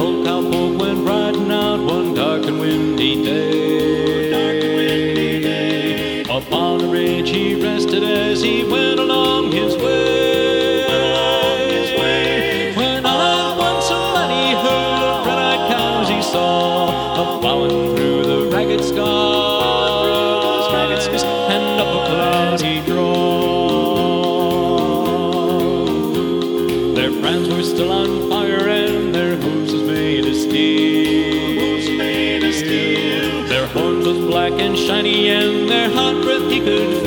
old cowpoke went riding out one dark and windy day. Upon a ridge he rested as he went along his way. When all at once a mighty herd of red-eyed cows he saw, a-plowing through the ragged skies and up a cloudy draw. Their brands were still on fire and their hooves was made of steel. Their horns was black and shiny and their hot breath he could